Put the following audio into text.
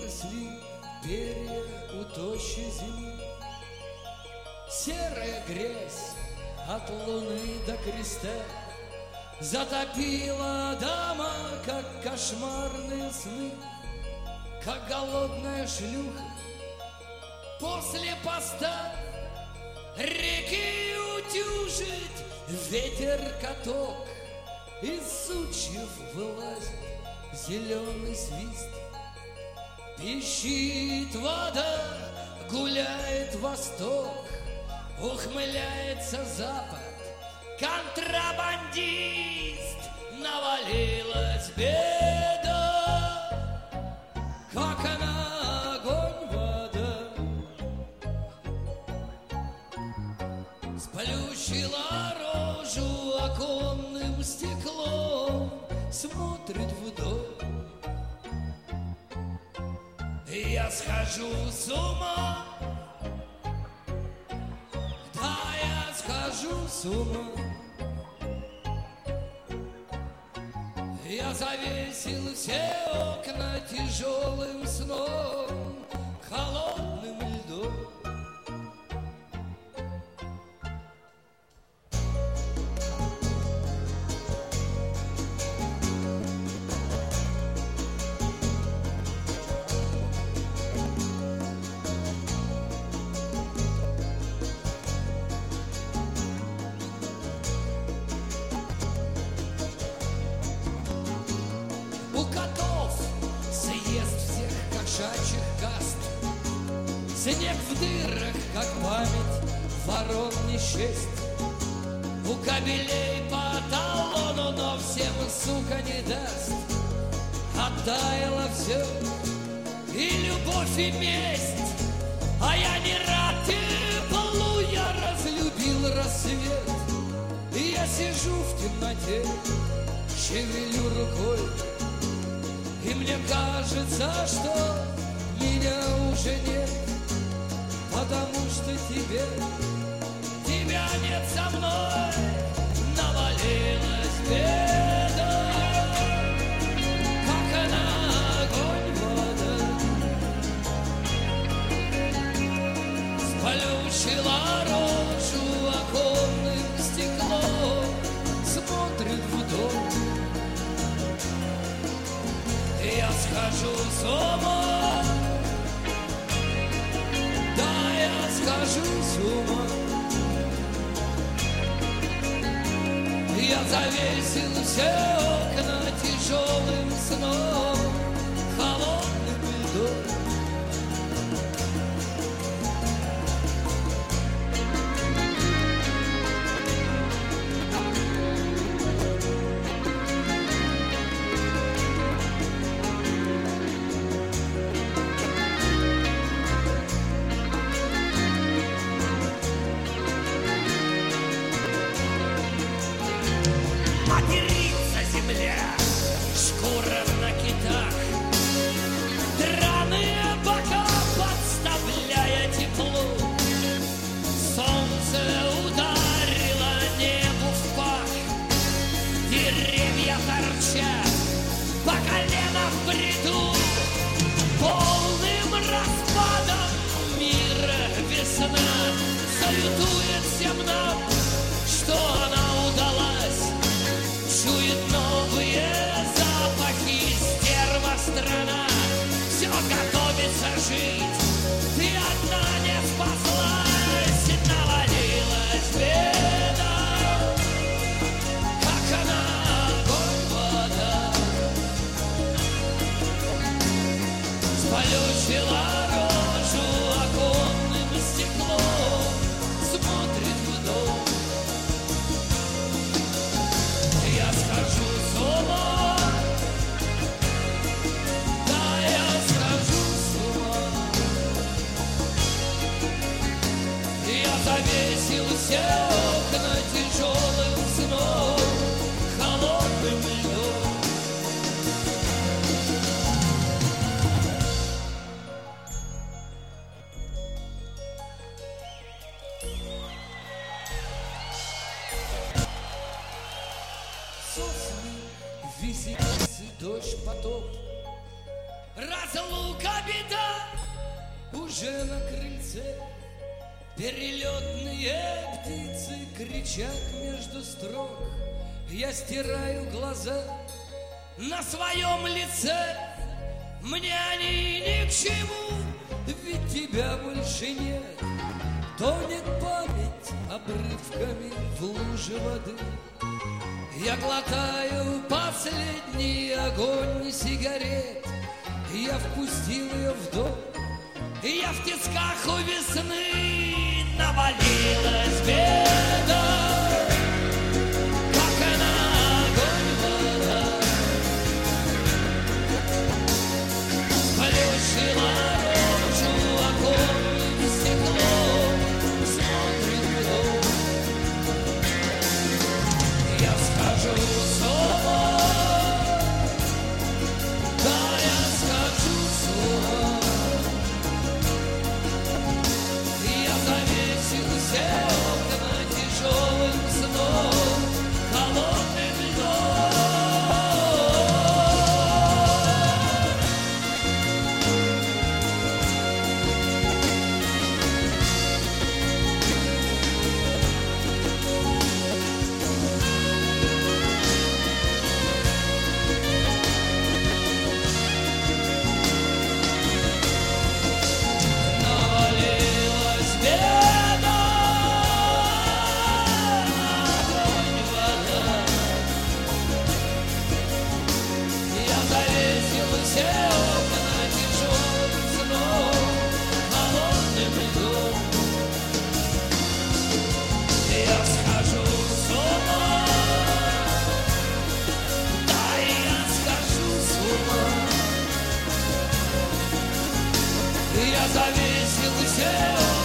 выросли перья у тощей земли. Серая грязь от луны до креста затопила дома, как кошмарные сны, как голодная шлюха после поста реки утюжит ветер-каток. Из сучьев вылазит зеленый свист, пищит вода, гуляет восток, ухмыляется запад, контрабандист. Навалилась беда, как она огонь, вода, сплющила рожу оконным стеклом, смотрит в дом. Я схожу с ума, да, я схожу с ума. Я завесил все окна тяжелым сном, холодным льдом. Снег в дырах, как память ворон не счесть. У кабелей по талону, но всем, сука, не даст. Оттаяло все, и любовь, и месть. А я не рад теплу, я разлюбил рассвет. И я сижу в темноте, шевелю рукой, и мне кажется, что меня уже нет. Потому что тебя нет со мной. Навалилась беда, как она огонь, вода, сплющила рожу оконным стеклом, смотрит в дом. Я схожу с ума, схожу с ума. Я завесил все окна тяжелым сном, холодным льдом. Шкура на китах, драные бока подставляя теплу. Солнце ударило небу в пах, деревья торчат по колено в бреду. Полным распадом мира весна салютует всем нам, что она удалась. Чует новые запахи стерва страна, все готовится жить, ты одна не спаслась. Навалилась беда, как она огонь, вода, сплющила рожу оконным стеклом, смотрит в дом. Я схожу с ума, да, я схожу с ума. Я завесил все окна тяжелым сном, холодным льдом. Сосны, виселицы, дождь, потоп, Разлука беда уже на крыльце. Перелетные птицы кричат между строк. Я стираю глаза на своем лице. Мне они ни к чему, ведь тебя больше нет. Тонет память обрывками в луже воды. Я глотаю последний огонь сигарет. Я впустил ее в дом. Я в тисках у весны. Навалилась беда, как на огонь вода. Сплющила рожу оконным стеклом. Смотрит в дом. Я схожу с ума. Да, я схожу с ума. Я завесил все окна тяжелым сном, холодным льдом. Навалилась беда, огонь, вода. Я завесил все окна тяжелым сном, холодным льдом. Я схожу с ума, да, я схожу с ума. Я завесил все